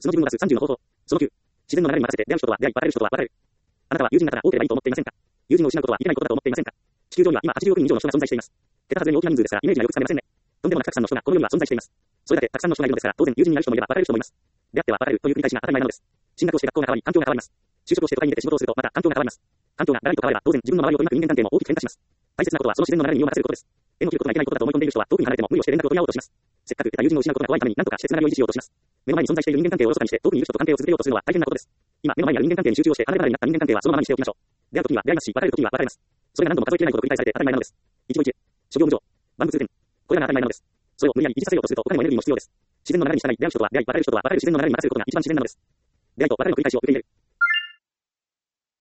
素の自分を出す30の方法。その9。自然の流れに任せて出会う人とは出会い、別れる人とは別れる。あなたは友人がただ多ければいいと思っていませんか？友人を失うことはいけないことだと思っていませんか？地球上には今80億人以上の人が存在しています。桁外れに大きな人数ですからイメージがよくつかめませんね。とんでもなくたくさんの人がこの世には存在しています。それだけたくさんの人がいるのですから、当然友人になる人もいれば別れる人もいます。出会っては別れるという繰り返しが当たり前なのです。進学をして学校が変わり、環境が変わります。就職をして都会に出て仕事をするとまた環境が変わります。環境がガラリと変われば当然自分の周りを取り巻く人間関係も大きく変化します。大切なことはその自然の流れに身を任せることです。縁の切ることがいけないことだと思い込んでいる人は遠くに離れても無理をして連絡を取り合おうとします。せっかく得た友人を失うことが怖いために何とかしてつながりを維持しようとします。目の前に存在している人間関係をおろそかにして遠くにいる人と関係を続けようとするのは大変なことです。今目の前にある人間関係に集中をして離れ離れになった人間関係はそのままにしておきましょう。出会う時には出会いますし、別れる時には別れます。それが何度も数えきれないほど繰り返されて当たり前なのです。一期一会、諸行無常、万物通天。これが当たり前なのです。それを無理やり維持させようとするとお金もエネルギーも必要です。自然の流れに従い出会う人とは出会い、別れる人とは別れる自然の流れに任せることが一番自然なのです。出会いと別れの繰り返しを受け入れる。